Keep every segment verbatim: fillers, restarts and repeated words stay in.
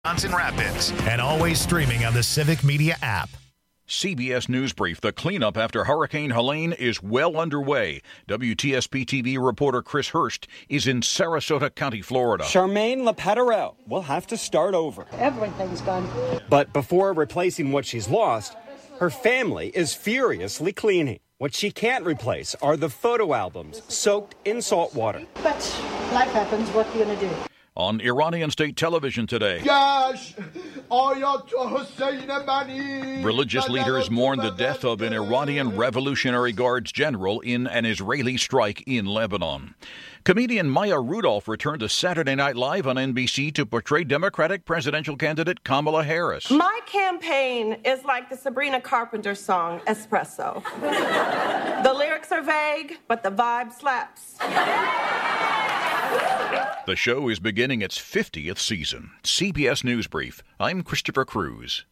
Wisconsin Rapids, and always streaming on the Civic Media app. C B S News Brief. The cleanup after Hurricane Helene is well underway. W T S P T V reporter Chris Hurst is in Sarasota County, Florida. Charmaine LePetterel will have to start over. Everything's gone. But before replacing what she's lost, her family is furiously cleaning. What she can't replace are the photo albums soaked in salt water. But life happens. What are you going to do? On Iranian state television today, religious leaders mourn the death of an Iranian Revolutionary Guards general in an Israeli strike in Lebanon. Comedian Maya Rudolph returned to Saturday Night Live on N B C to portray Democratic presidential candidate Kamala Harris. My campaign is like the Sabrina Carpenter song, Espresso. The lyrics are vague, but the vibe slaps. The show is beginning its fiftieth season. C B S News Brief. I'm Christopher Cruz.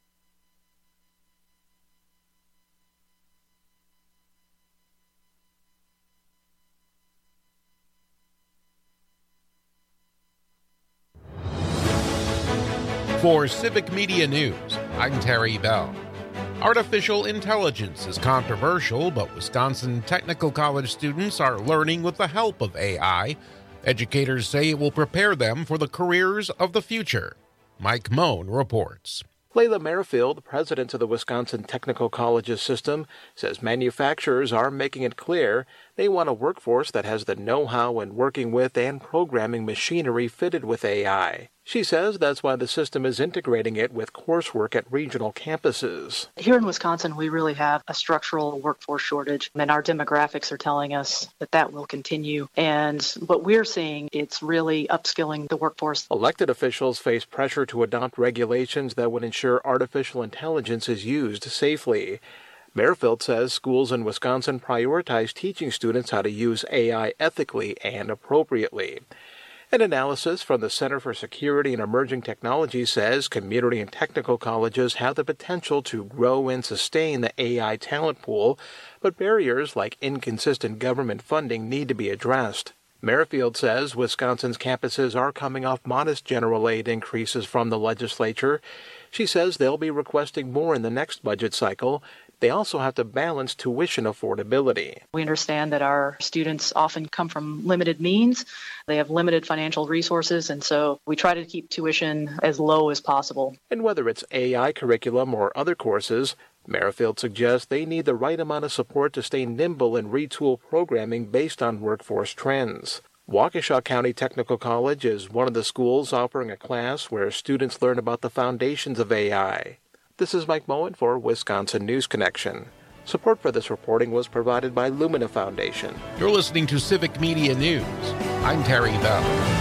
For Civic Media News, I'm Terry Bell. Artificial intelligence is controversial, but Wisconsin Technical College students are learning with the help of A I. Educators say it will prepare them for the careers of the future. Mike Moan reports. Layla Merrifield, president of the Wisconsin Technical Colleges system, says manufacturers are making it clear they want a workforce that has the know-how in working with and programming machinery fitted with A I. She says that's why the system is integrating it with coursework at regional campuses. Here in Wisconsin, we really have a structural workforce shortage, and our demographics are telling us that that will continue. And what we're seeing, it's really upskilling the workforce. Elected officials face pressure to adopt regulations that would ensure artificial intelligence is used safely. Merrifield says schools in Wisconsin prioritize teaching students how to use A I ethically and appropriately. An analysis from the Center for Security and Emerging Technology says community and technical colleges have the potential to grow and sustain the A I talent pool, but barriers like inconsistent government funding need to be addressed. Merrifield says Wisconsin's campuses are coming off modest general aid increases from the legislature. She says they'll be requesting more in the next budget cycle. They also have to balance tuition affordability. We understand that our students often come from limited means. They have limited financial resources, and so we try to keep tuition as low as possible. And whether it's A I curriculum or other courses, Merrifield suggests they need the right amount of support to stay nimble and retool programming based on workforce trends. Waukesha County Technical College is one of the schools offering a class where students learn about the foundations of A I. This is Mike Moen for Wisconsin News Connection. Support for this reporting was provided by Lumina Foundation. You're listening to Civic Media News. I'm Terry Bell.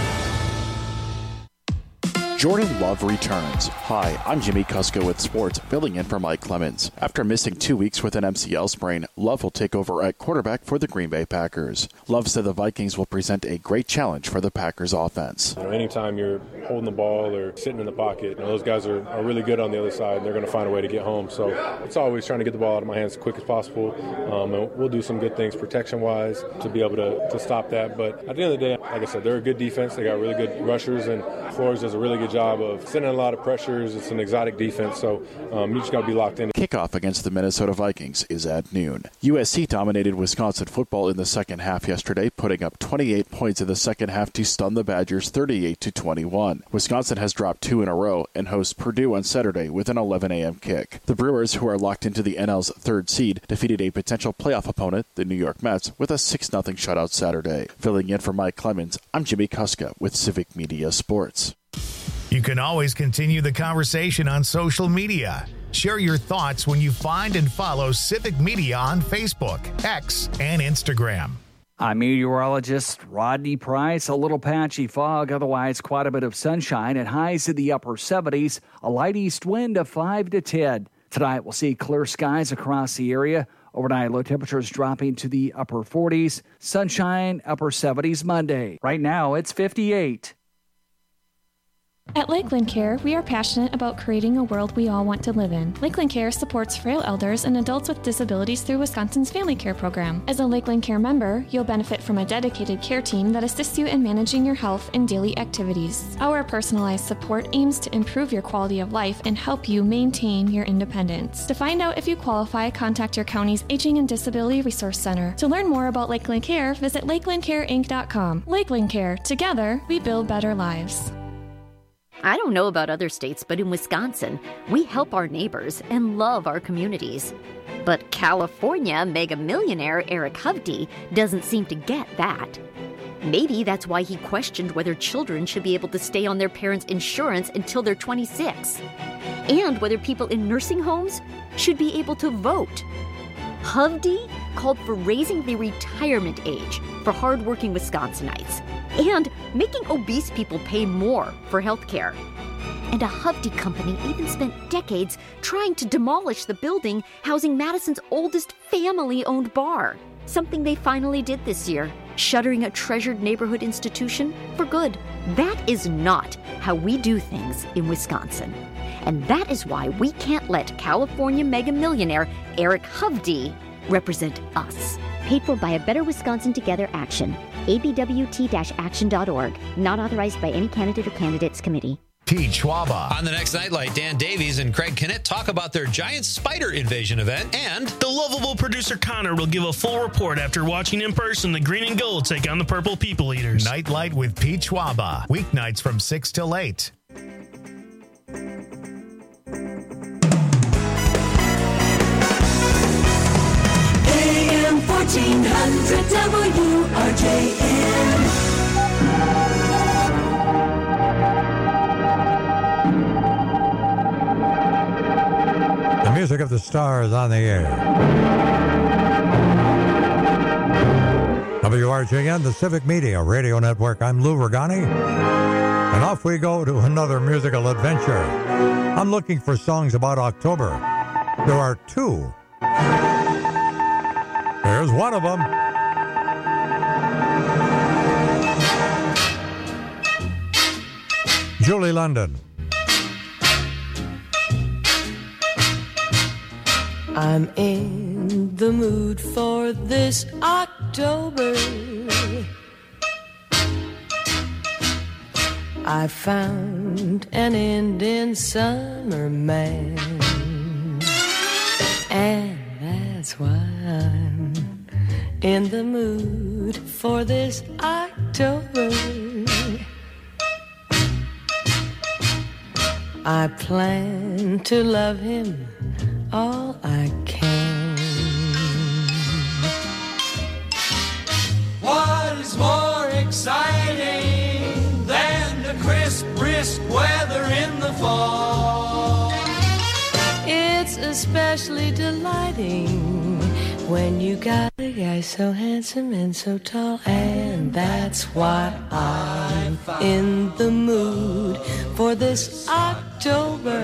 Jordan Love returns. Hi, I'm Jimmy Kusko with sports, filling in for Mike Clemens. After missing two weeks with an M C L sprain, Love will take over at quarterback for the Green Bay Packers. Love said the Vikings will present a great challenge for the Packers offense. You know, anytime you're holding the ball or sitting in the pocket, you know, those guys are, are really good on the other side, and they're going to find a way to get home. So it's always trying to get the ball out of my hands as quick as possible. Um, and we'll do some good things protection-wise to be able to, to stop that. But at the end of the day, like I said, they're a good defense. They got really good rushers, and Flores does a really good job of sending a lot of pressures. It's an exotic defense, so um, you just got to be locked in. Kickoff against the Minnesota Vikings is at noon. U S C dominated Wisconsin football in the second half yesterday, putting up twenty-eight points in the second half to stun the Badgers thirty-eight to twenty-one. Wisconsin has dropped two in a row and hosts Purdue on Saturday with an eleven a.m. kick. The Brewers, who are locked into the N L's third seed, defeated a potential playoff opponent, the New York Mets, with a six nothing shutout Saturday. Filling in for Mike Clemens, I'm Jimmy Kuska with Civic Media Sports. You can always continue the conversation on social media. Share your thoughts when you find and follow Civic Media on Facebook, X, and Instagram. I'm meteorologist Rodney Price. A little patchy fog, otherwise quite a bit of sunshine and highs in the upper seventies. A light east wind of five to ten. Tonight we'll see clear skies across the area. Overnight low temperatures dropping to the upper forties. Sunshine, upper seventies Monday. Right now it's fifty-eight. At Lakeland Care, we are passionate about creating a world we all want to live in. Lakeland Care supports frail elders and adults with disabilities through Wisconsin's Family Care Program. As a Lakeland Care member, you'll benefit from a dedicated care team that assists you in managing your health and daily activities. Our personalized support aims to improve your quality of life and help you maintain your independence. To find out if you qualify, contact your county's Aging and Disability Resource Center. To learn more about Lakeland Care, visit lakeland care inc dot com. Lakeland Care. Together, we build better lives. I don't know about other states, but in Wisconsin, we help our neighbors and love our communities. But California mega millionaire Eric Hovde doesn't seem to get that. Maybe that's why he questioned whether children should be able to stay on their parents' insurance until they're twenty-six, and whether people in nursing homes should be able to vote. Hovde called for raising the retirement age for hardworking Wisconsinites and making obese people pay more for health care. And a Hovde company even spent decades trying to demolish the building housing Madison's oldest family-owned bar, something they finally did this year, shuttering a treasured neighborhood institution for good. That is not how we do things in Wisconsin. And that is why we can't let California mega millionaire Eric Hovde represent us. Paid for by a Better Wisconsin Together action. A B W T action dot org. Not authorized by any candidate or candidates committee. Pete Schwaba. On the next Nightlight, Dan Davies and Craig Kennett talk about their giant spider invasion event, and the lovable producer Connor will give a full report after watching in person the Green and Gold take on the Purple People Eaters. Nightlight with Pete Schwaba. Weeknights from six till eight. A M fourteen hundred W R J M. The music of the stars on the air. W R J N, the Civic Media Radio Network. I'm Lou Regani, and off we go to another musical adventure. I'm looking for songs about October. There are two. Here's one of them. Julie London. I'm in the mood for this October. I found an Indian summer man, and that's why I'm in the mood for this October. I plan to love him all I can. What is more exciting than the crisp, brisk weather in the fall? It's especially delighting when you got a guy so handsome and so tall, and that's why I'm in the mood for this October.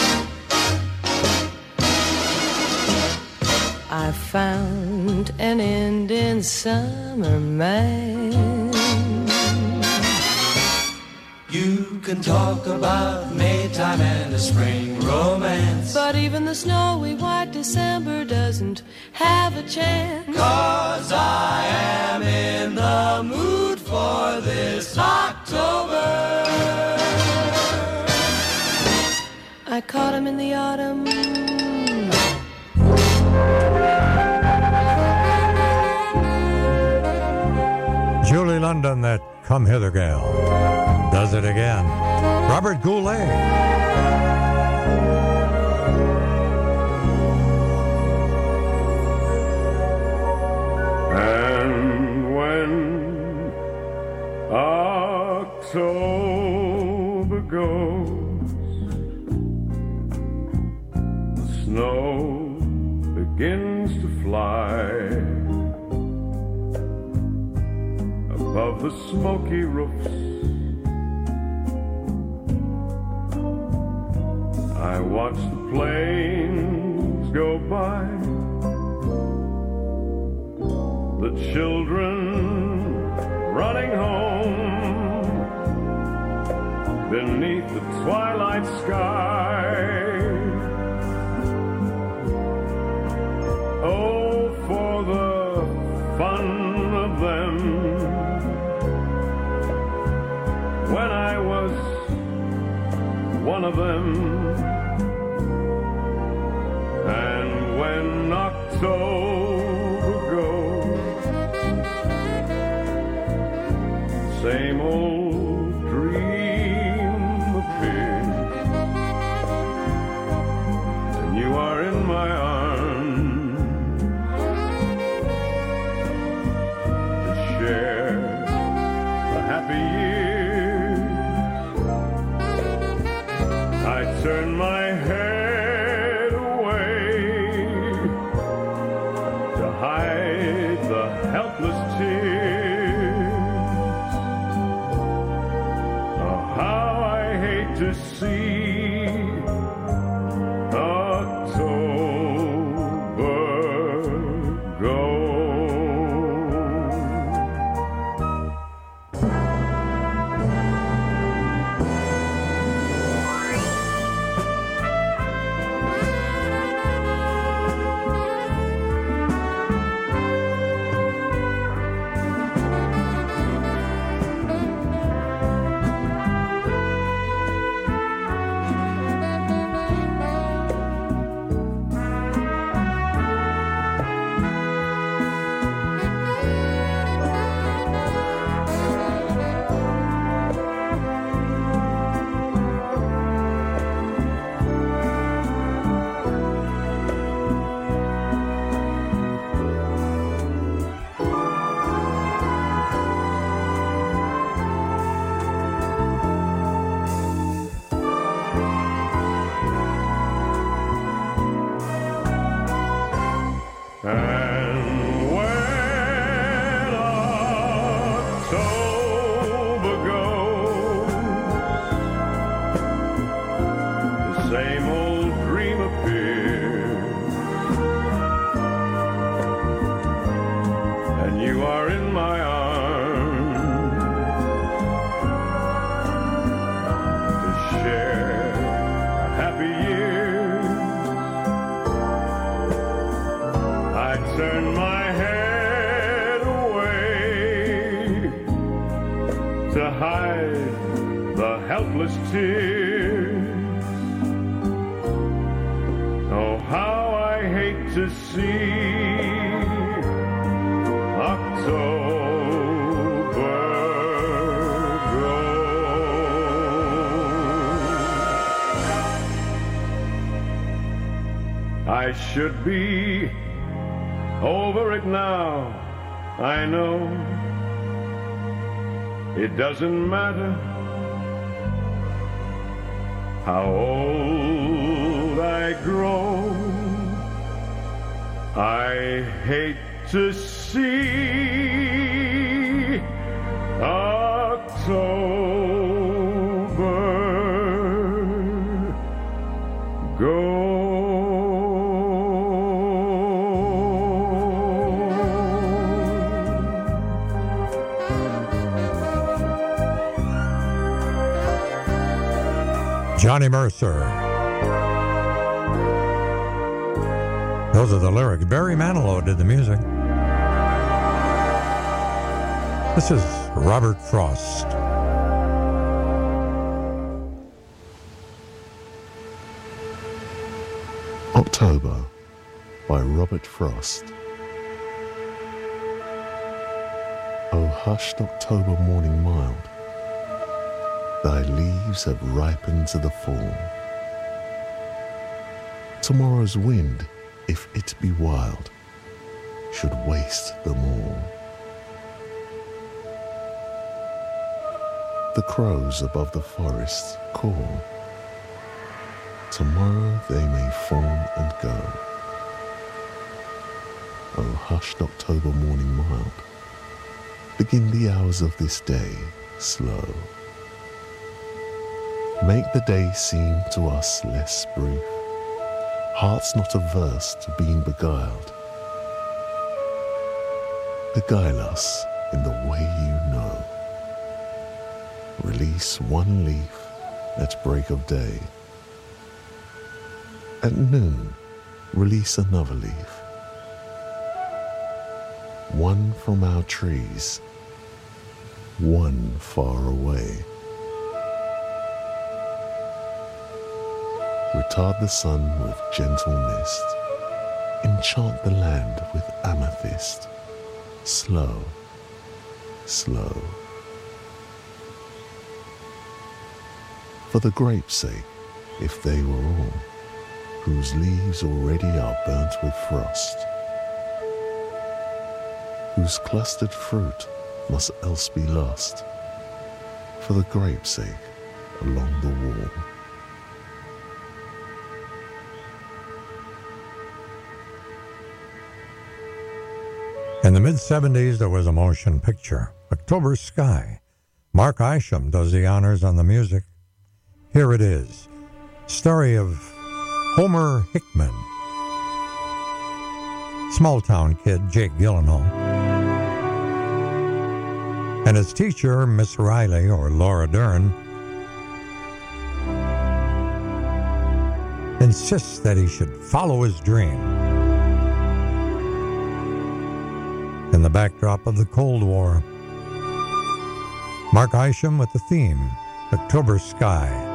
I found an Indian summer man. You can talk about Maytime and a spring romance, but even the snowy white December doesn't have a chance. 'Cause I am in the mood for this October. I caught him in the autumn. Julie London, that Come Hither Gal, does it again. Robert Goulet. And when October goes, the snow begins to fly above the smoky roofs. I watch the planes go by, the children running home beneath twilight sky. Oh, for the fun of them when I was one of them. And when October goes, same old dream appears, and you are in my arms to share the happy years. I turn my head helpless tears. Oh, how I hate to see October go. Tears. Oh, how I hate to see October go. I should be over it now, I know. It doesn't matter how old I grow. I hate to see October go. Johnny Mercer. Those are the lyrics. Barry Manilow did the music. This is Robert Frost. October by Robert Frost. O hushed October morning mild, thy leaves have ripened to the fall. Tomorrow's wind, if it be wild, should waste them all. The crows above the forest call. Tomorrow they may form and go. O hushed October morning mild, begin the hours of this day slow. Make the day seem to us less brief, hearts not averse to being beguiled. Beguile us in the way you know. Release one leaf at break of day. At noon, release another leaf. One from our trees, one far away. Retard the sun with gentle mist, enchant the land with amethyst, slow, slow. For the grape's sake, if they were all, whose leaves already are burnt with frost, whose clustered fruit must else be lost, for the grape's sake along the wall. In the mid-seventies, there was a motion picture, October Sky. Mark Isham does the honors on the music. Here it is, story of Homer Hickman, small-town kid Jake Gyllenhaal, and his teacher, Miss Riley, or Laura Dern, insists that he should follow his dream. In the backdrop of the Cold War, Mark Isham with the theme, October Sky.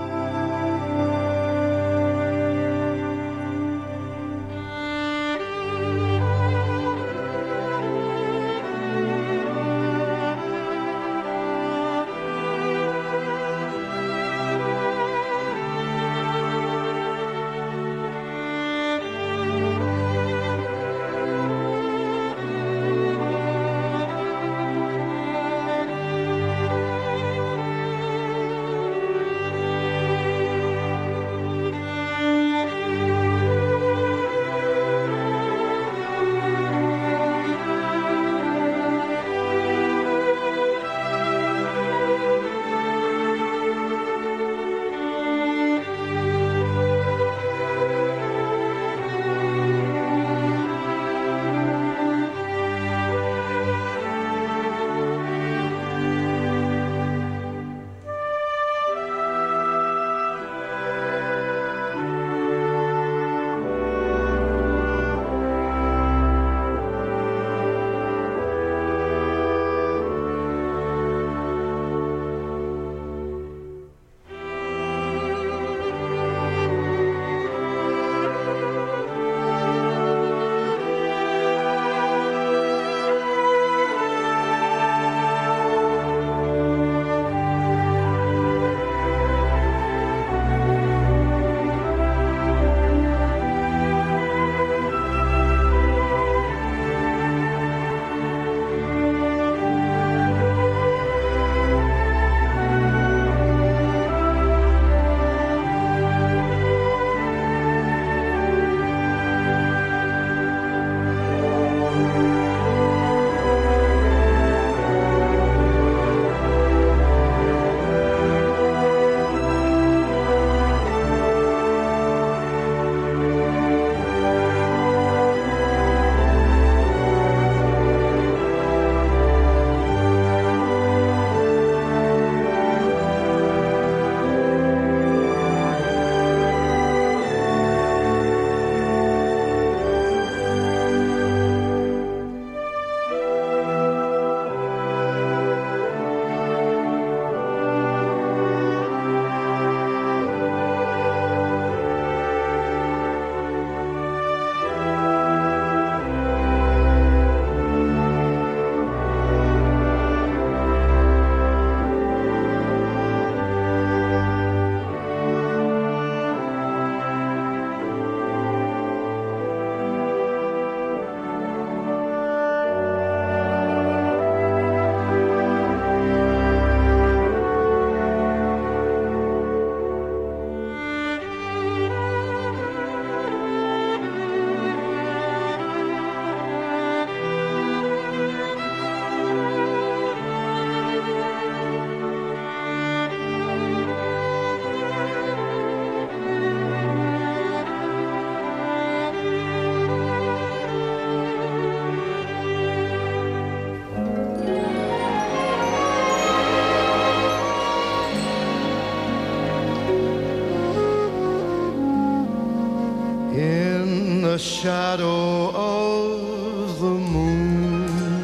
the shadow of the moon.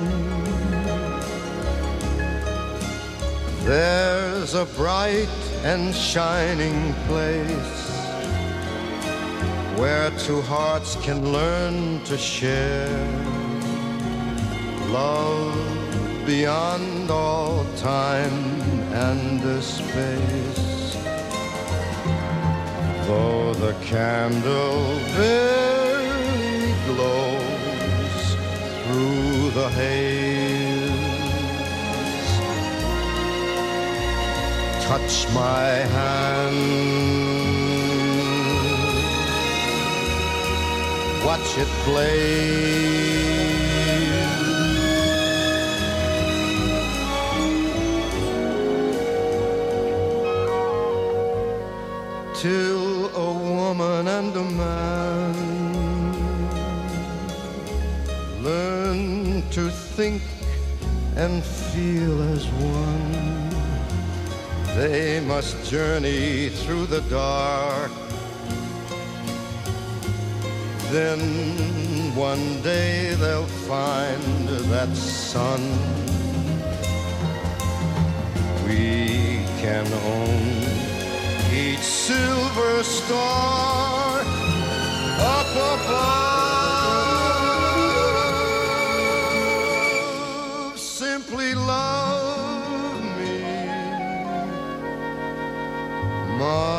There's a bright and shining place where two hearts can learn to share love beyond all time and space. Though the candle barely glows through the haze, touch my hand, watch it blaze. Till a woman and a man learn to think and feel as one, they must journey through the dark. Then one day they'll find that sun. We can own each silver star up above. Simply love me, my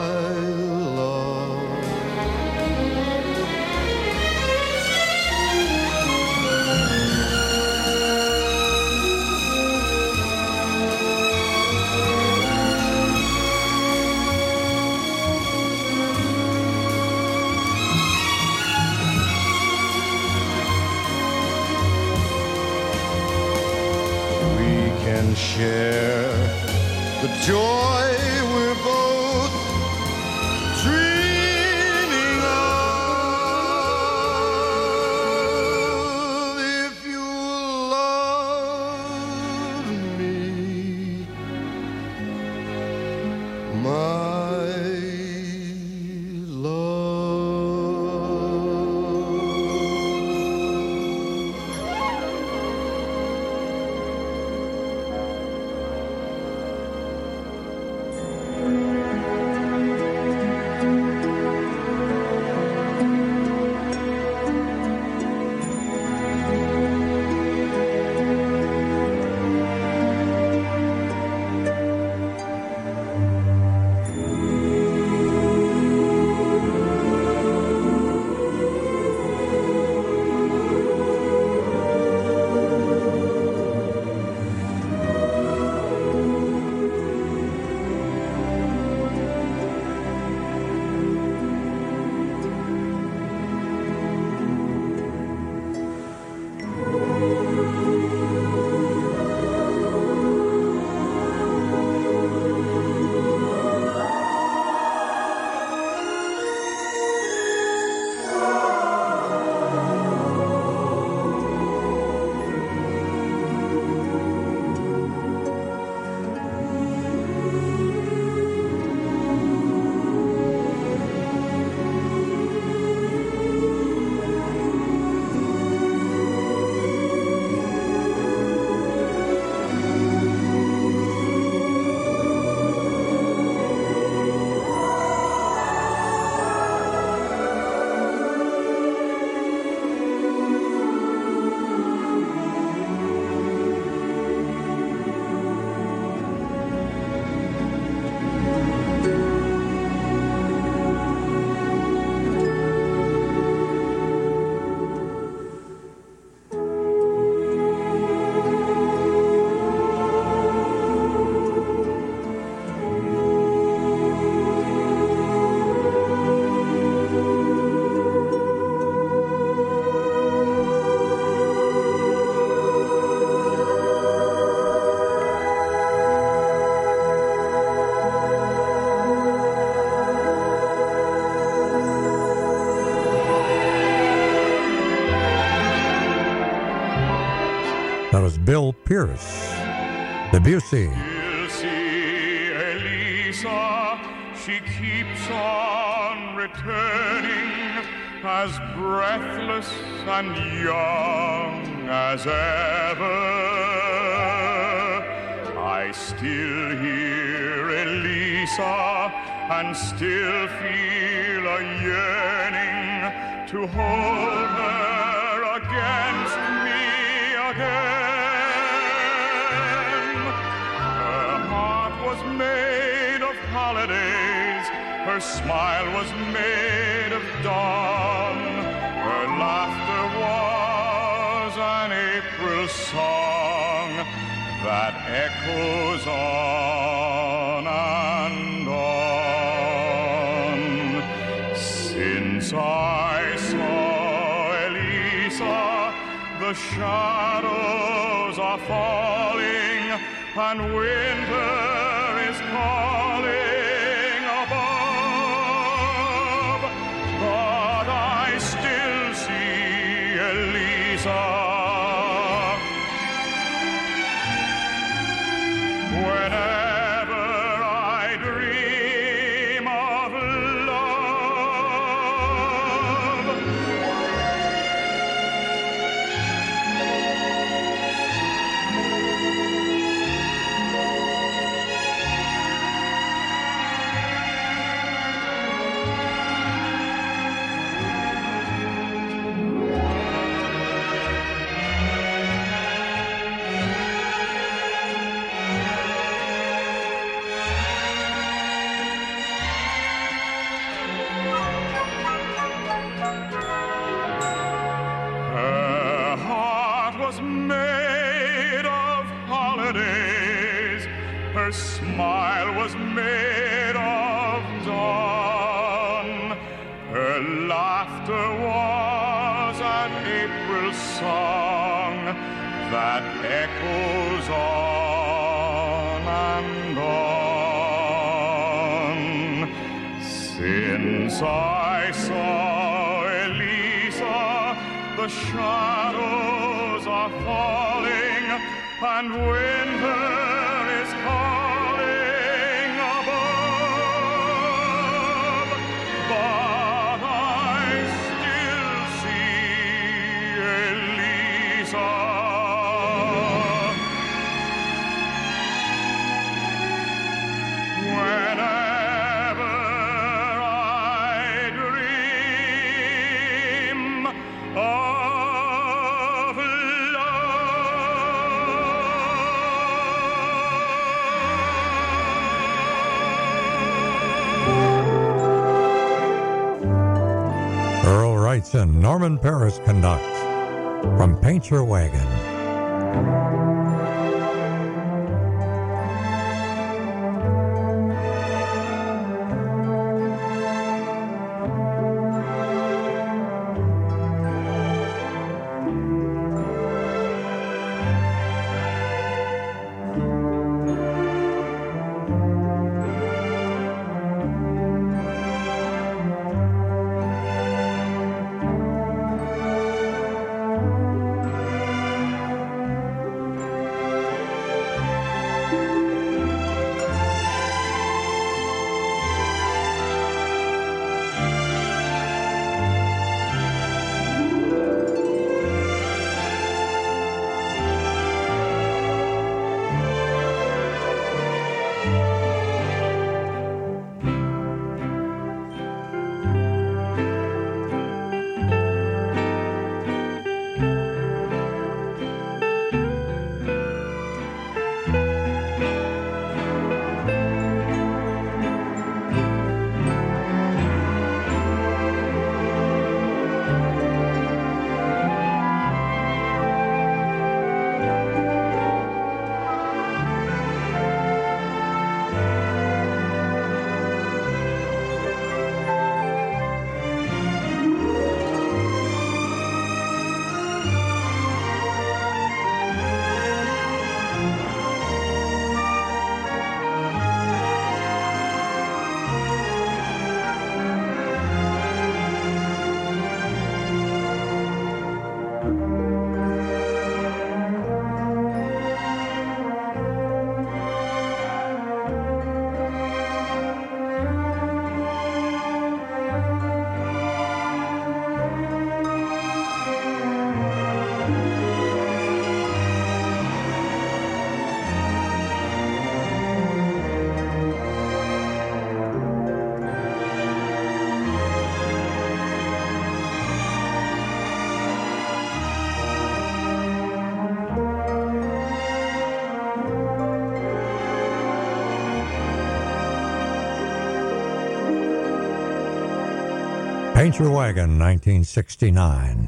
share the joy we're both dreaming of. If you love me, my That was Bill Pierce. Debussy. Ilse Elisa, she keeps on returning as breathless and young as ever. I still hear Elisa and still feel a yearning to hold her against me again. Her heart was made of holidays, her smile was made of dawn, her laughter was an April song that echoes on and on. Since I saw Elisa, the shadows are falling and winter is calling above, but I still see Elisa. Whenever I dream of love, her heart was made of holidays, her smile was made of dawn, her laughter was an April song that echoes on and on. Since I saw Elisa, the shadows are falling and winter is calling above, but I still see Elisa. Whenever I dream of Earl writes and Norman Paris conducts from Paint Your Wagon. Paint Your Wagon, nineteen sixty-nine.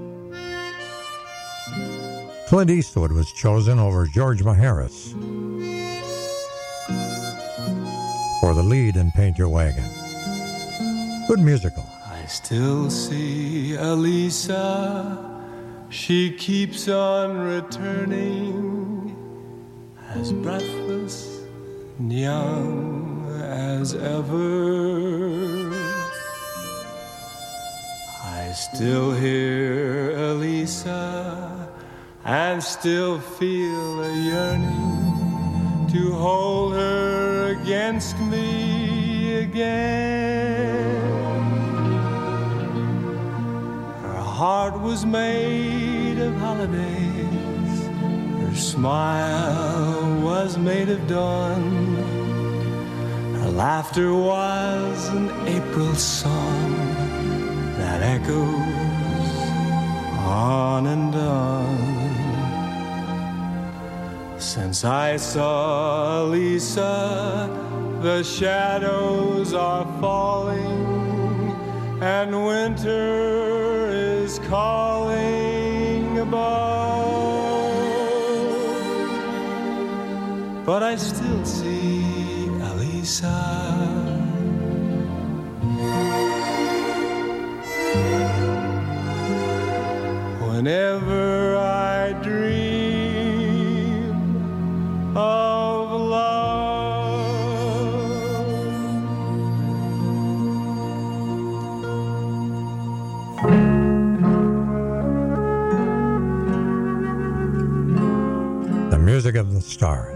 Clint Eastwood was chosen over George Maharis for the lead in Paint Your Wagon. Good musical. I still see Elisa. She keeps on returning, as breathless and young as ever. I still hear Elisa and still feel a yearning to hold her against me again. Her heart was made of holidays, her smile was made of dawn, her laughter was an April song that echoes on and on. Since I saw Lisa, the shadows are falling, and winter is calling above. But I still see Elisa. Whenever I dream of love, the music of the stars.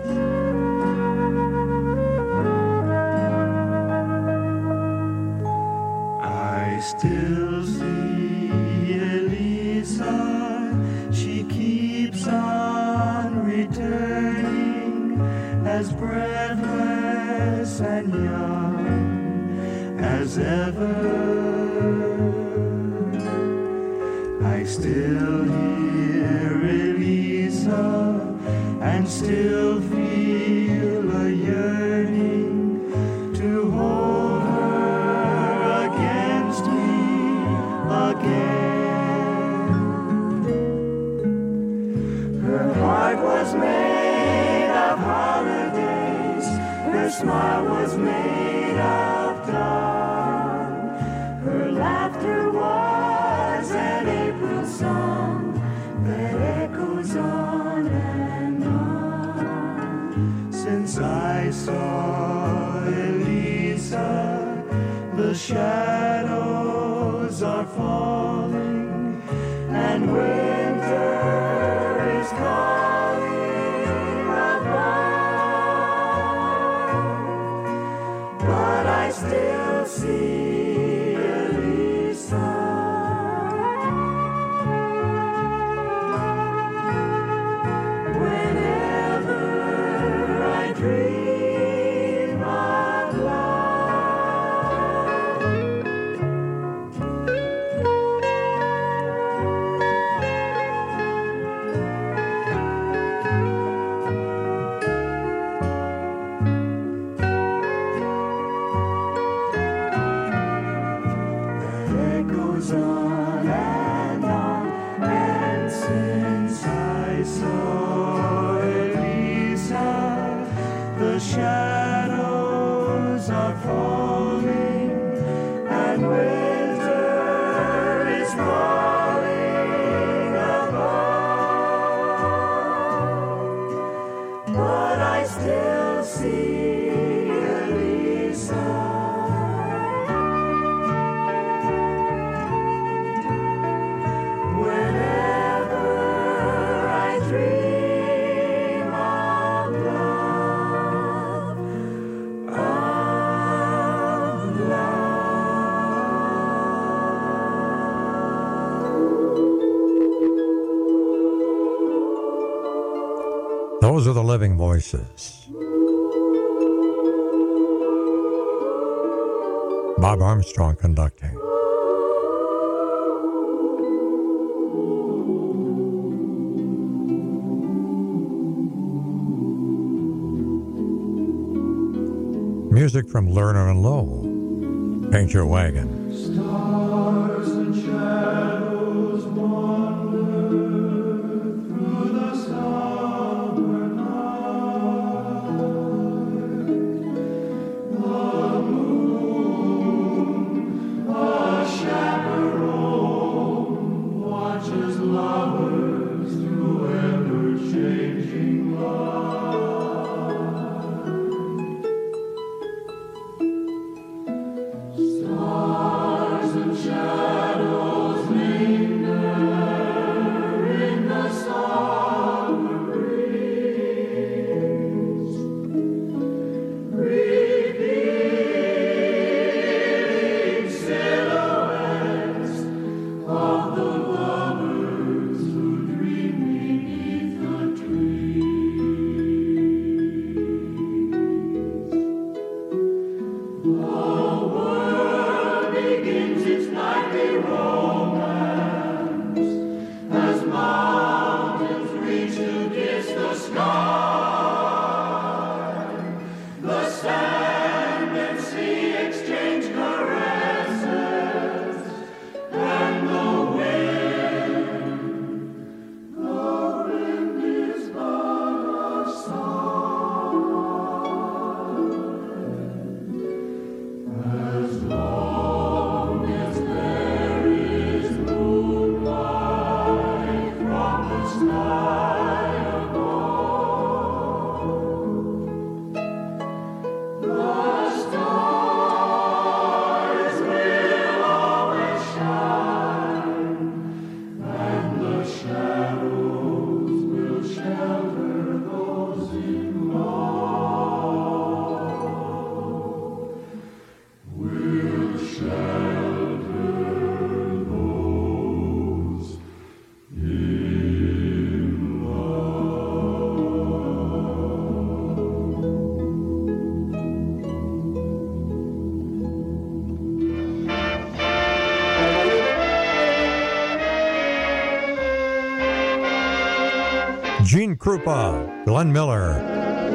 I still see Elisa, she keeps on returning, as breathless and young as ever. I still hear Elisa and still feel a yearning to hold her against me again. Her heart was made of holidays, her smile was made of dawn, her laughter was an April song that echoes on and on. Since I saw Elisa, the shadows are falling, and winter is calling above. But I still see Elisa. Whenever I dream of it goes on and on, and since I saw Elisa, the shadows are falling, and winter is falling above. But I still see Elisa. Whenever I dream of love, of love. Those are the Living Voices. Bob Armstrong conducting. Music from Lerner and Lowe. Paint Your Wagon. Stars Gene Krupa, Glenn Miller.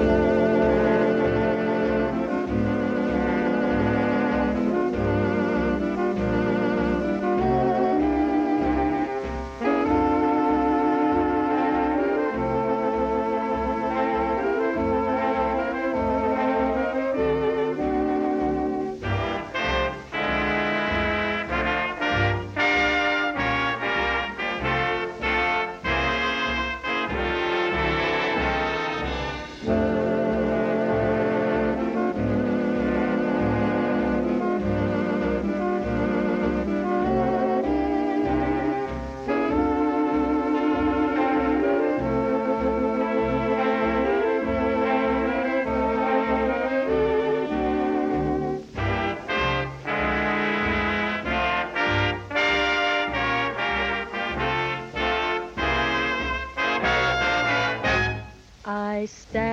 I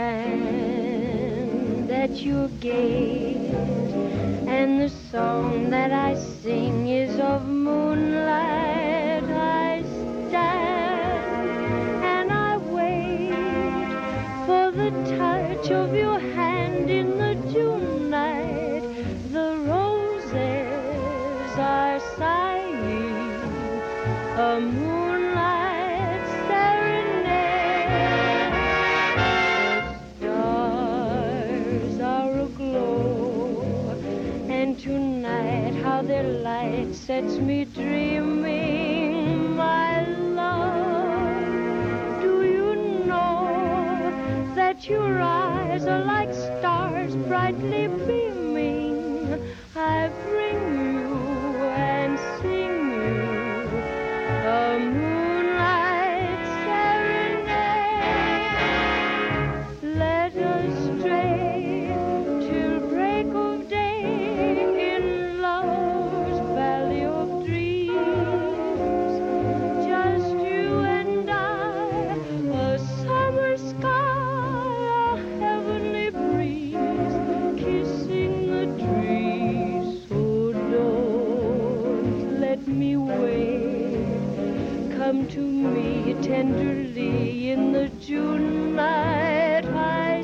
stand at your gate, and the song that I sing is of moonlight. I stand and I wait for the touch of your hand in the June night. The roses are sighing a moonlight serenade. Tonight, how their light sets me dreaming, my love. Do you know that your eyes are like stars brightly beaming? I bring you and sing you a moonlight serenade. Let us stray till break of day. Come to me tenderly in the June night. I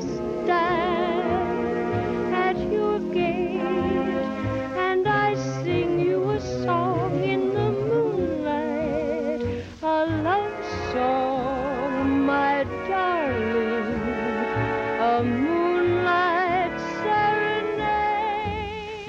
stand at your gate and I sing you a song in the moonlight, a love song, my darling, a moonlight serenade.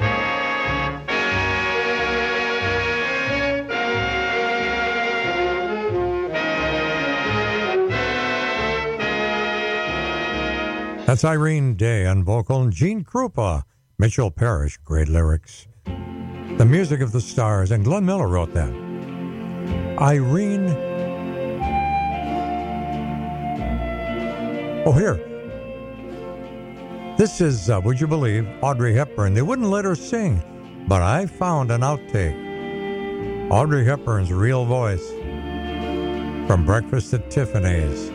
That's Irene Day on vocal and Gene Krupa, Mitchell Parrish, great lyrics. The Music of the Stars, and Glenn Miller wrote that. Irene. Oh, here. This is, uh, would you believe, Audrey Hepburn. They wouldn't let her sing, but I found an outtake. Audrey Hepburn's real voice from Breakfast at Tiffany's.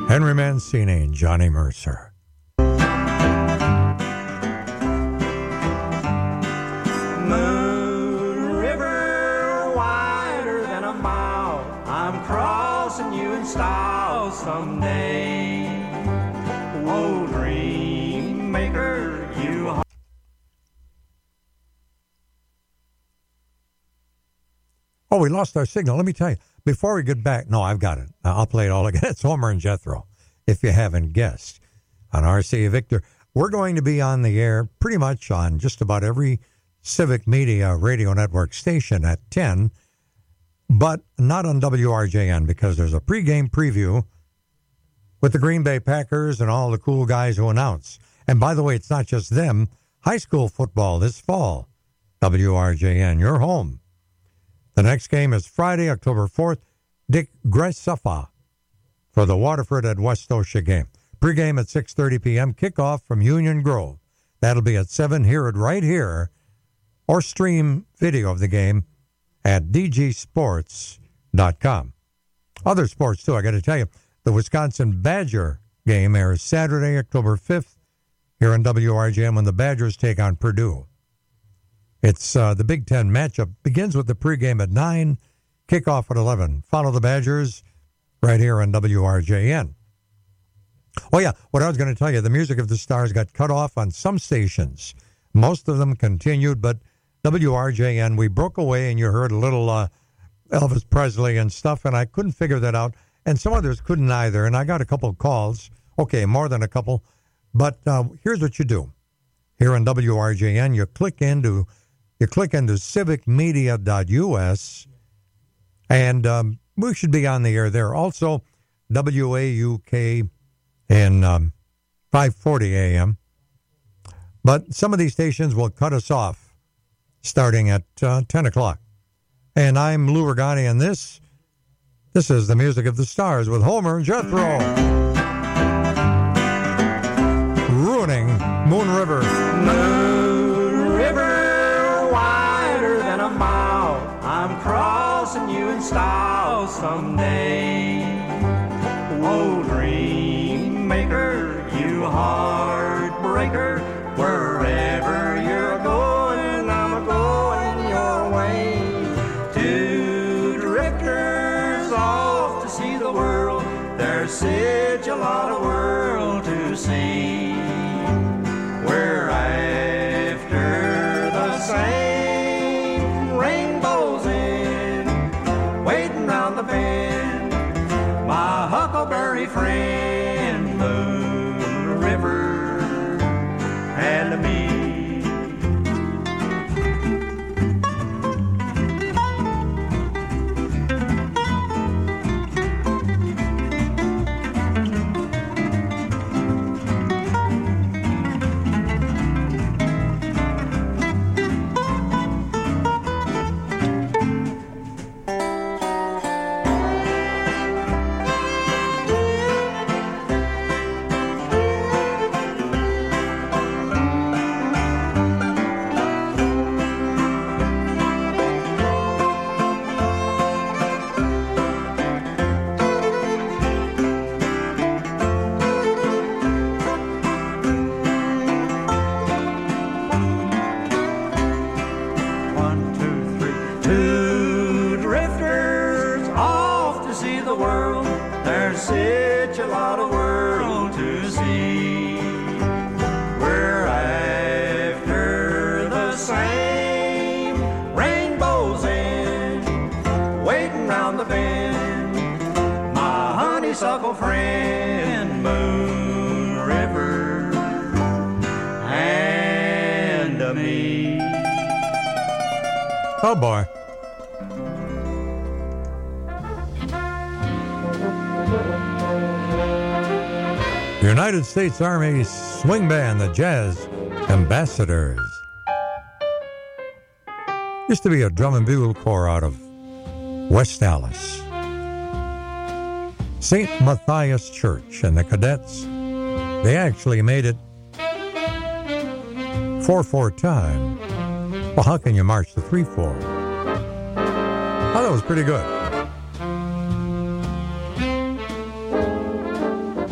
Henry Mancini and Johnny Mercer. Moon River, wider than a mile, I'm crossing you in style someday. Oh, dream maker, you. Oh, we lost our signal. Let me tell you, before we get back, no, I've got it. I'll play it all again. It's Homer and Jethro, if you haven't guessed. On R C Victor, we're going to be on the air pretty much on just about every Civic Media radio network station at ten, but not on W R J N because there's a pregame preview with the Green Bay Packers and all the cool guys who announce. And by the way, it's not just them. High school football this fall. W R J N, your home. The next game is Friday, October fourth, Dick Gressafa for the Waterford at West Osha game. Pre-game at six thirty p.m., kickoff from Union Grove. That'll be at seven. Hear it right here, or stream video of the game at d g sports dot com. Other sports, too, I got to tell you, the Wisconsin Badger game airs Saturday, October fifth, here on W R J M when the Badgers take on Purdue. It's uh, the Big Ten matchup. Begins with the pregame at nine, kickoff at eleven. Follow the Badgers right here on W R J N. Oh, yeah, what I was going to tell you, the Music of the Stars got cut off on some stations. Most of them continued, but W R J N, we broke away and you heard a little uh, Elvis Presley and stuff, and I couldn't figure that out. And some others couldn't either, and I got a couple of calls. Okay, more than a couple. But uh, here's what you do. Here on W R J N, you click into... You click into civic media dot u s, and um, we should be on the air there. Also, W A U K in um, five forty a.m. But some of these stations will cut us off starting at uh, ten o'clock. And I'm Lou Regani, and this, this is the Music of the Stars with Homer and Jethro. Ruining Moon River. Moon River, wider than a mile, I'm crossing you in style someday. Oh, dream maker, you heartbreaker, wherever you're going, I'm going your way. Two drifters off to see the world, there's such a lot of world to see. We're after the same rainbows in, waiting round the bend. My huckleberry friend, Moon River, and me. Friend, Moon River, and me. Oh, boy. United States Army Swing Band, the Jazz Ambassadors. Used to be a drum and bugle corps out of West Dallas. Saint Matthias Church and the cadets, they actually made it four four time. Well, how can you march the three four? Oh, that was pretty good.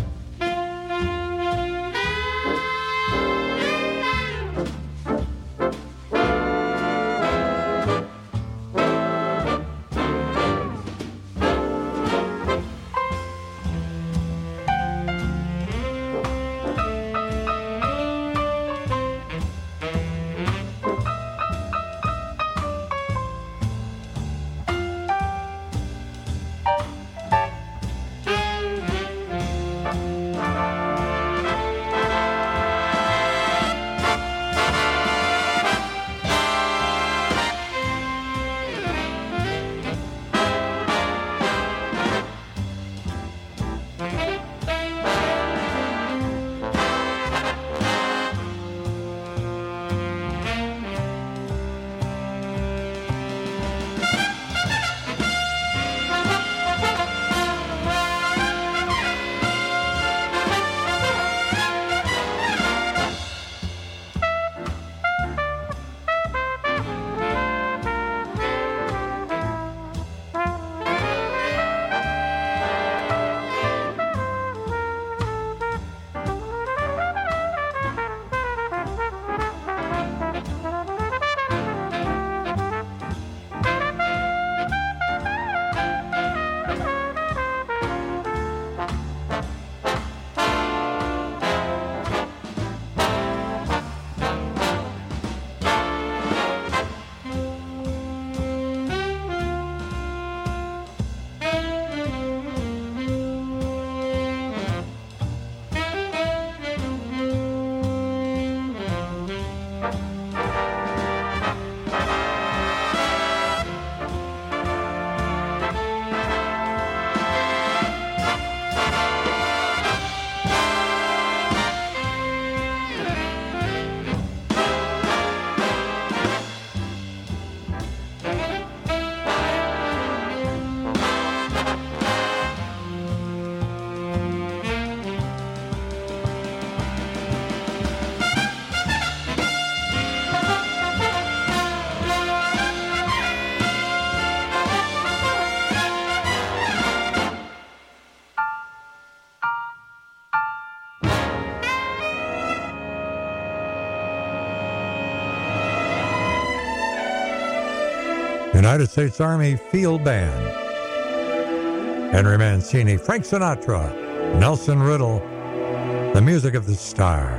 United States Army Field Band. Henry Mancini, Frank Sinatra, Nelson Riddle, the music of the stars.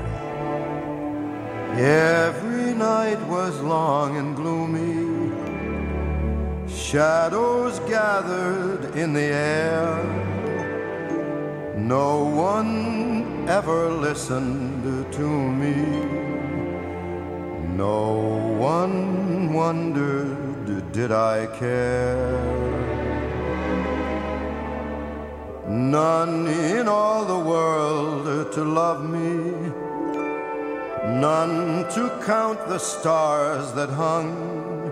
Every night was long and gloomy. Shadows gathered in the air. No one ever listened to me. No one wondered, did I care? None in all the world to love me. None to count the stars that hung.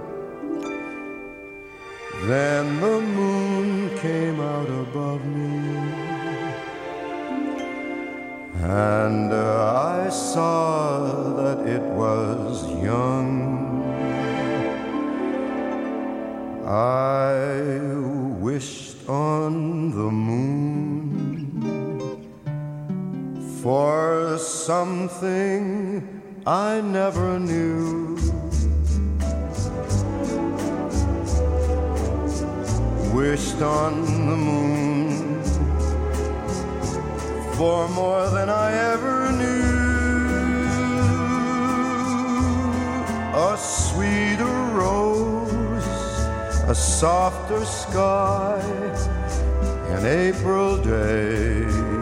Then the moon came out above me, and I saw that it was young. I wished on the moon for something I never knew. Wished on the moon for more than I ever knew. A sweeter rose, a softer sky, an April day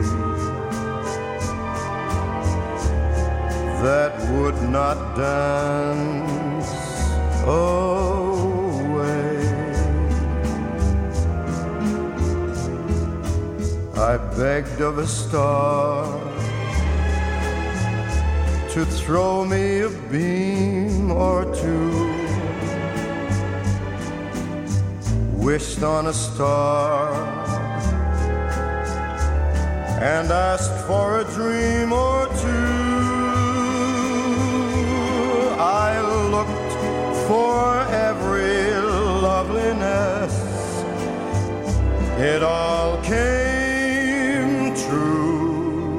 that would not dance away. I begged of a star to throw me a beam or two. Wished on a star and asked for a dream or two. I looked for every loveliness. It all came true.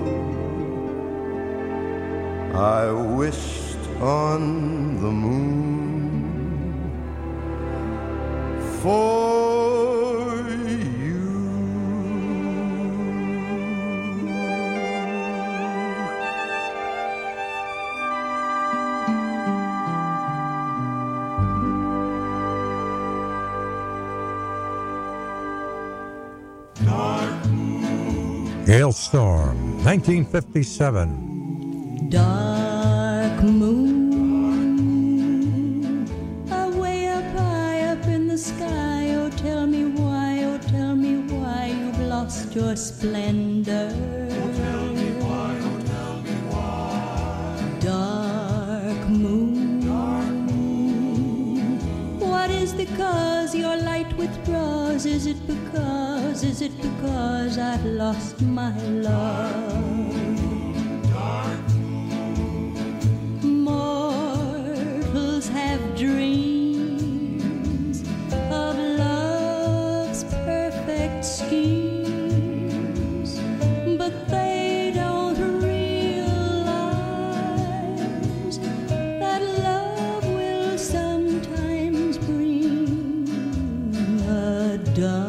I wished on the moon for Hailstorm, nineteen fifty-seven. Dark moon, away up high up in the sky. Oh, tell me why, oh, tell me why you've lost your splendor. Oh, tell me why, oh, tell me why. Dark moon, dark moon, what is the cause your light withdraws? Is it because, is it because I've lost my love? Dark moon. Mortals have dreams of love's perfect schemes, but they don't realize that love will sometimes bring a dark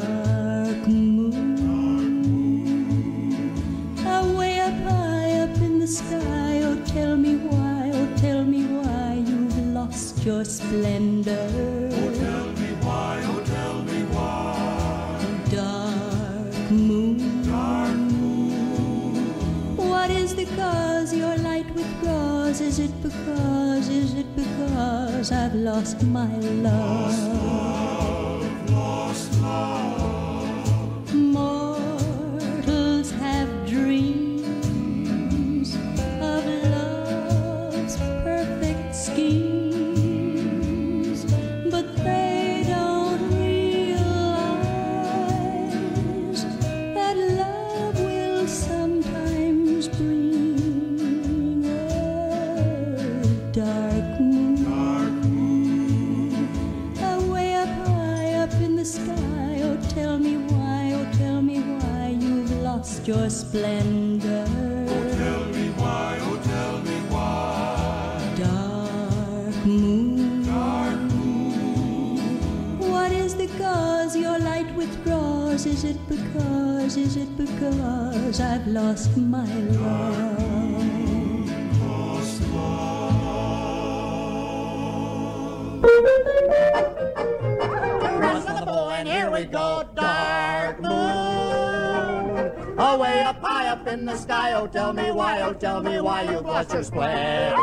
your splendor. Oh, tell me why, oh, tell me why. Dark moon, dark moon, what is the cause your light withdraws? Is it because, is it because I've lost my love? Lost love, lost love. Mortals have dreams of love's perfect scheme. Your splendor. Oh, tell me why, oh, tell me why. Dark moon, dark moon, what because your light withdraws? Is it because, is it because I've lost my love? Lost love. Rest of the boy, and here we go, dark moon. Away up high up in the sky, oh tell me why, oh tell me why you've lost your splendor.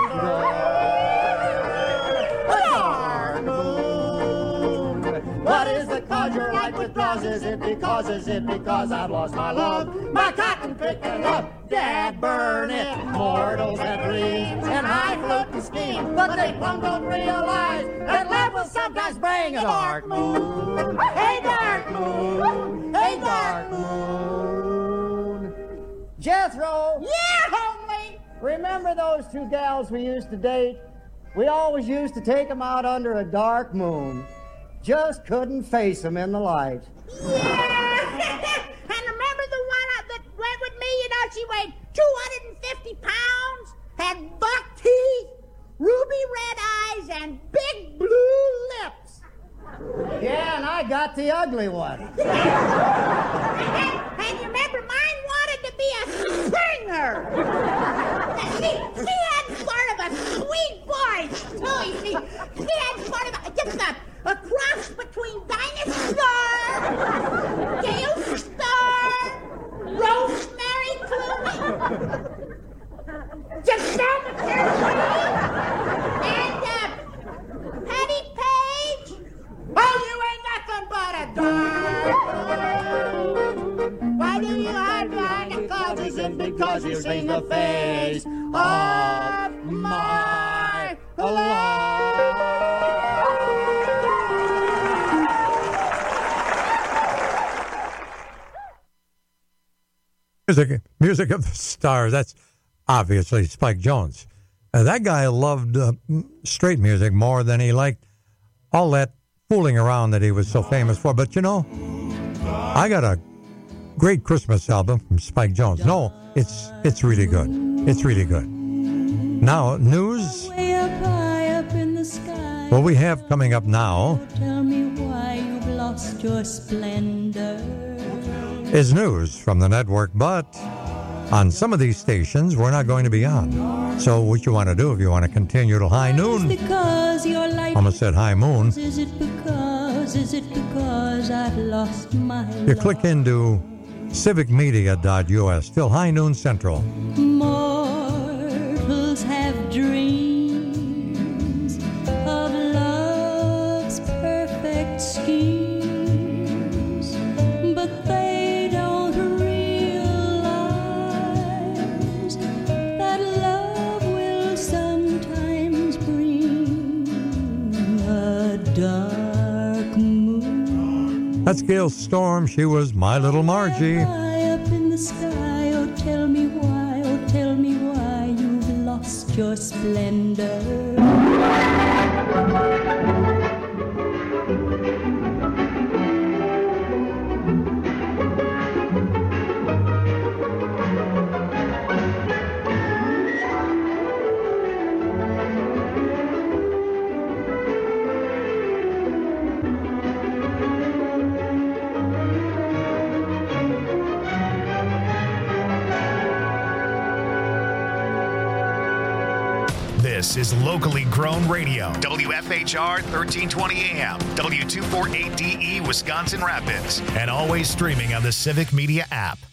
Dark moon. What is the cause your light withdraws? Is it because, is it because I've lost my love? My cotton picking up, dad burn it. Mortals that dream and high floating scheme, but they plumb don't realize that love will sometimes bring a dark moon. Hey dark moon, hey dark moon. Jethro. Yeah, homie. Remember those two gals we used to date? We always used to take them out under a dark moon. Just couldn't face them in the light. Yeah. And remember the one that went with me? You know, she weighed two hundred fifty pounds, had buck teeth, ruby red eyes, and big blue lips. Yeah, and I got the ugly one. and, and you remember mine wanted to be a singer. she, she had sort of a sweet voice, too. You see, she had sort of a, just a, a cross between Dinah Starr, Gail Starr, Rosemary Clooney, Giselle McCurdy, and uh, Patty Page. Oh, you ain't nothing but a dog. Why do you hide behind the clouds? Is it because you sing the face of my love? Music, music of the stars. That's obviously Spike Jones. Uh, that guy loved uh, straight music more than he liked all that fooling around that he was so famous for. But you know, I got a great Christmas album from Spike Jones. No, it's it's really good. It's really good. Now, news. Way up high up in the sky. What we have coming up now Tell me why you've lost your splendor. is news from the network, but on some of these stations, we're not going to be on. So what you want to do if you want to continue till high noon, Because your light almost said high moon, Is it because, is it because I've lost my you click into civic media dot U S till high noon central. Mortals have dreams of love's perfect schemes, but they don't realize that love will sometimes bring a dark moon. That's Gail Storm. She was My Little Margie. High up in the sky, oh tell me why, oh tell me why you've lost your splendor. This is locally grown radio. W F H R thirteen twenty A M, W two forty-eight D E, Wisconsin Rapids, and always streaming on the Civic Media app.